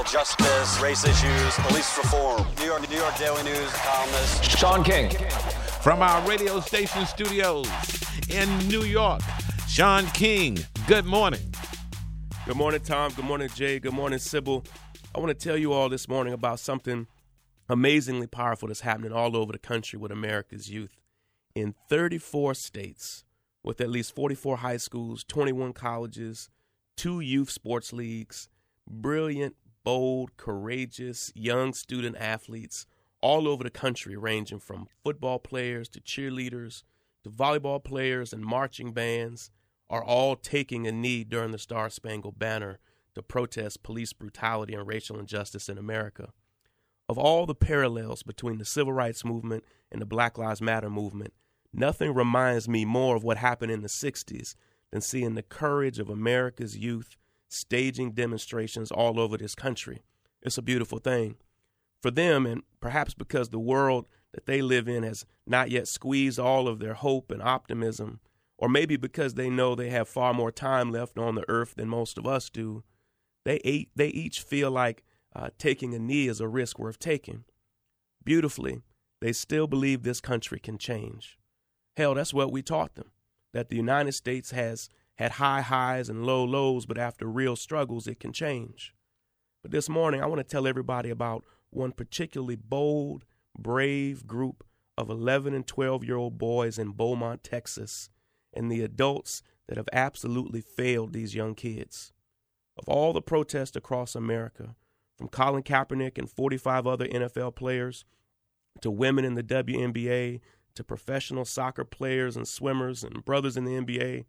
justice, race issues, police reform. New York Daily News columnist Sean King. From our radio station studios in New York, Sean King, good morning. Good morning, Tom. Good morning, Jay. Good morning, Sybil. I want to tell you all this morning about something amazingly powerful that's happening all over the country with America's youth. In 34 states, with at least 44 high schools, 21 colleges, 2 youth sports leagues, brilliant, bold, courageous, young student athletes all over the country, ranging from football players to cheerleaders to volleyball players and marching bands, are all taking a knee during the Star-Spangled Banner to protest police brutality and racial injustice in America. Of all the parallels between the Civil Rights Movement and the Black Lives Matter movement, nothing reminds me more of what happened in the 60s than seeing the courage of America's youth staging demonstrations all over this country. It's a beautiful thing. For them, and perhaps because the world that they live in has not yet squeezed all of their hope and optimism, or maybe because they know they have far more time left on the earth than most of us do, they each feel like taking a knee is a risk worth taking. Beautifully, they still believe this country can change. Hell, that's what we taught them, that the United States has had high highs and low lows, but after real struggles, it can change. But this morning, I want to tell everybody about one particularly bold, brave group of 11 and 12-year-old boys in Beaumont, Texas, and the adults that have absolutely failed these young kids. Of all the protests across America, from Colin Kaepernick and 45 other NFL players, to women in the WNBA, to professional soccer players and swimmers and brothers in the NBA,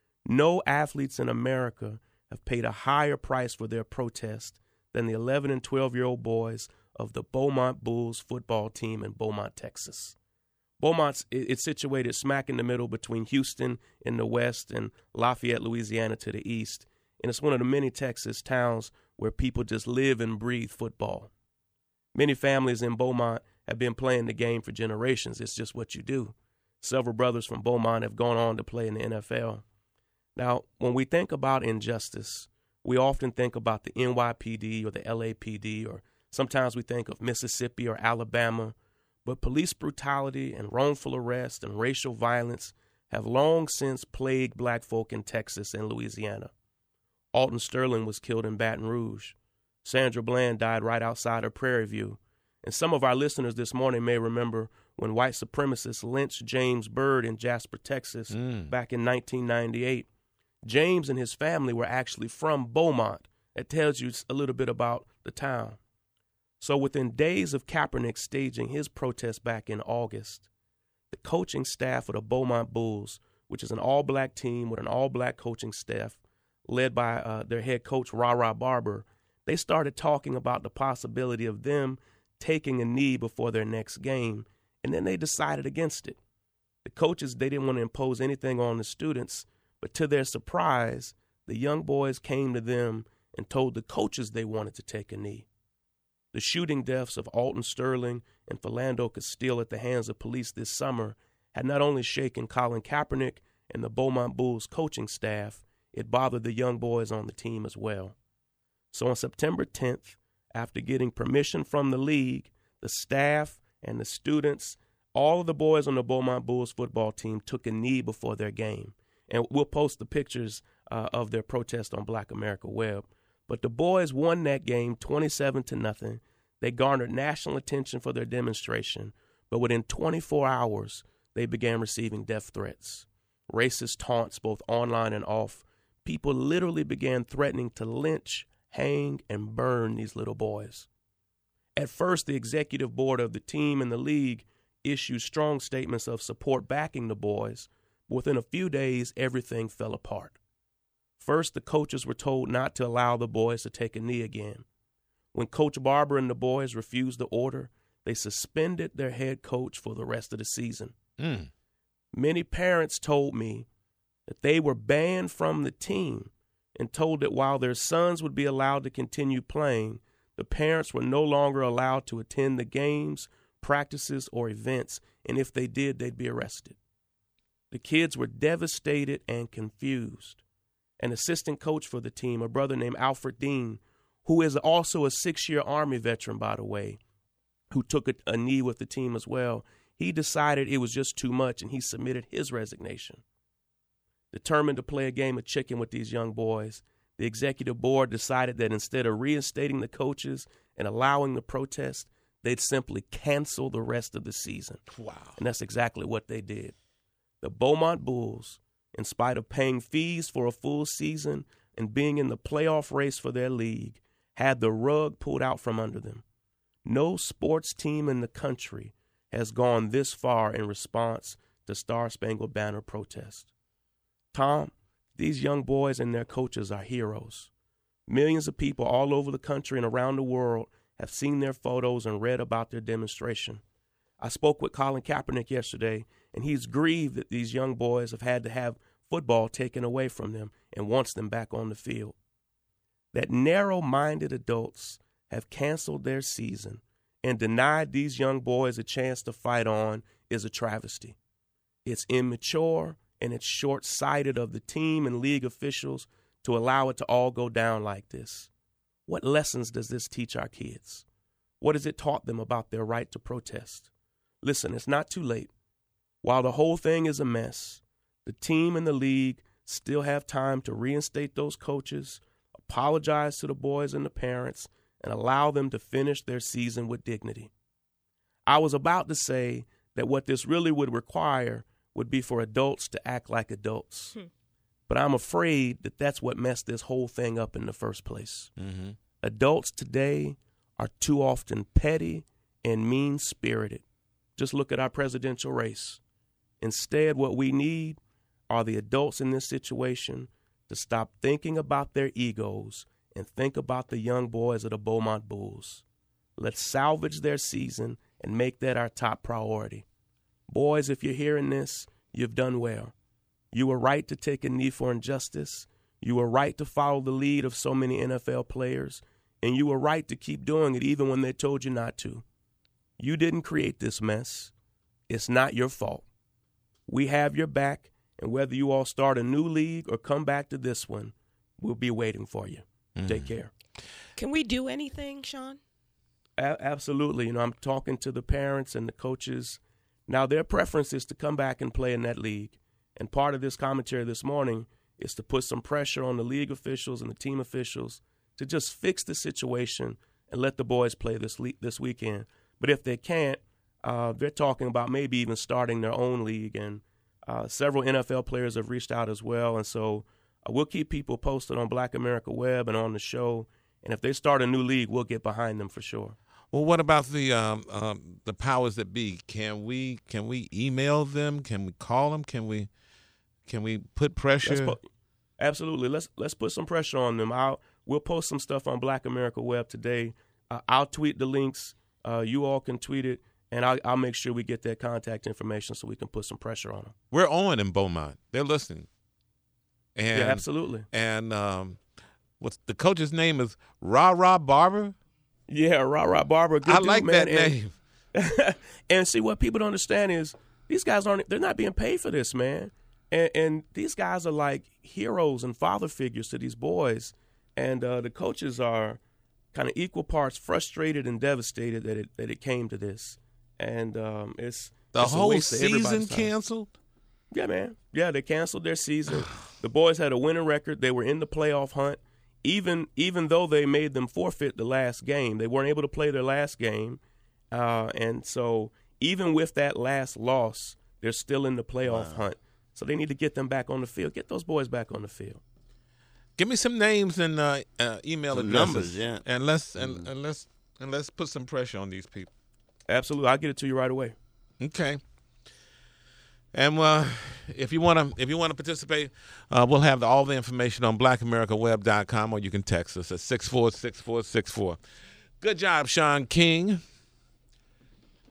no athletes in America have paid a higher price for their protest than the 11 and 12-year-old boys of the Beaumont Bulls football team in Beaumont, Texas. Beaumont's it's situated smack in the middle between Houston in the west and Lafayette, Louisiana to the east, and it's one of the many Texas towns where people just live and breathe football. Many families in Beaumont have been playing the game for generations. It's just what you do. Several brothers from Beaumont have gone on to play in the NFL. Now, when we think about injustice, we often think about the NYPD or the LAPD, or sometimes we think of Mississippi or Alabama. But police brutality and wrongful arrest and racial violence have long since plagued black folk in Texas and Louisiana. Alton Sterling was killed in Baton Rouge. Sandra Bland died right outside of Prairie View. And some of our listeners this morning may remember when white supremacists lynched James Byrd in Jasper, Texas, back in 1998. James and his family were actually from Beaumont. That tells you a little bit about the town. So within days of Kaepernick staging his protest back in August, the coaching staff of the Beaumont Bulls, which is an all-black team with an all-black coaching staff led by their head coach, Ra Barber, they started talking about the possibility of them taking a knee before their next game, and then they decided against it. The coaches, they didn't want to impose anything on the students, but to their surprise, the young boys came to them and told the coaches they wanted to take a knee. The shooting deaths of Alton Sterling and Philando Castile at the hands of police this summer had not only shaken Colin Kaepernick and the Beaumont Bulls coaching staff, it bothered the young boys on the team as well. So on September 10th, after getting permission from the league, the staff and the students, all of the boys on the Beaumont Bulls football team took a knee before their game. And we'll post the pictures of their protest on Black America Web. But the boys won that game 27-0. They garnered national attention for their demonstration, but within 24 hours, they began receiving death threats, racist taunts both online and off. People literally began threatening to lynch, hang, and burn these little boys. At first, the executive board of the team and the league issued strong statements of support backing the boys, but within a few days, everything fell apart. First, the coaches were told not to allow the boys to take a knee again. When Coach Barber and the boys refused the order, they suspended their head coach for the rest of the season. Many parents told me that they were banned from the team and told that while their sons would be allowed to continue playing, the parents were no longer allowed to attend the games, practices, or events, and if they did, they'd be arrested. The kids were devastated and confused. An assistant coach for the team, a brother named Alfred Dean, who is also a 6-year Army veteran, by the way, who took a knee with the team as well. He decided it was just too much, and he submitted his resignation. Determined to play a game of chicken with these young boys, the executive board decided that instead of reinstating the coaches and allowing the protest, they'd simply cancel the rest of the season. Wow. And that's exactly what they did. The Beaumont Bulls, in spite of paying fees for a full season and being in the playoff race for their league, had the rug pulled out from under them. No sports team in the country has gone this far in response to Star Spangled Banner protest. Tom, these young boys and their coaches are heroes. Millions of people all over the country and around the world have seen their photos and read about their demonstration. I spoke with Colin Kaepernick yesterday, and he's grieved that these young boys have had to have football taken away from them and wants them back on the field. That narrow-minded adults have canceled their season and denied these young boys a chance to fight on is a travesty. It's immature and it's short-sighted of the team and league officials to allow it to all go down like this. What lessons does this teach our kids? What has it taught them about their right to protest? Listen, it's not too late. While the whole thing is a mess, the team and the league still have time to reinstate those coaches, apologize to the boys and the parents, and allow them to finish their season with dignity. I was about to say that what this really would require would be for adults to act like adults. But I'm afraid that that's what messed this whole thing up in the first place. Mm-hmm. Adults today are too often petty and mean-spirited. Just look at our presidential race. Instead, what we need are the adults in this situation to stop thinking about their egos and think about the young boys of the Beaumont Bulls. Let's salvage their season and make that our top priority. Boys, if you're hearing this, you've done well. You were right to take a knee for injustice. You were right to follow the lead of so many NFL players. And you were right to keep doing it even when they told you not to. You didn't create this mess. It's not your fault. We have your back, and whether you all start a new league or come back to this one, we'll be waiting for you. Take care. Can we do anything, Sean? Absolutely. I'm talking to the parents and the coaches. Now, their preference is to come back and play in that league. And part of this commentary this morning is to put some pressure on the league officials and the team officials to just fix the situation and let the boys play this weekend. But if they can't, they're talking about maybe even starting their own league. And several NFL players have reached out as well. And so we'll keep people posted on Black America Web and on the show. And if they start a new league, we'll get behind them for sure. Well, what about the powers that be? Can we email them? Can we call them? Can we put pressure? Absolutely. Let's put some pressure on them. We'll post some stuff on Black America Web today. I'll tweet the links. You all can tweet it, and I'll make sure we get their contact information so we can put some pressure on them. We're on in Beaumont. They're listening. And, yeah, absolutely. And what's the coach's name is Ra Barber? Yeah, Ra Barber. Good I dude, like man. that name. And see, what people don't understand is these guys they're not being paid for this, man. And these guys are like heroes and father figures to these boys. And the coaches are kind of equal parts frustrated and devastated that it came to this. And it's the whole season canceled? Yeah, man. Yeah, they canceled their season. The boys had a winning record. They were in the playoff hunt. Even though they made them forfeit the last game, they weren't able to play their last game. And so even with that last loss, they're still in the playoff hunt. So they need to get them back on the field. Get those boys back on the field. Give me some names and email addresses, numbers, yeah. And let's put some pressure on these people. Absolutely, I'll get it to you right away. Okay. And if you want to participate, we'll have all the information on BlackAmericaWeb.com, or you can text us at 646464. Good job, Sean King.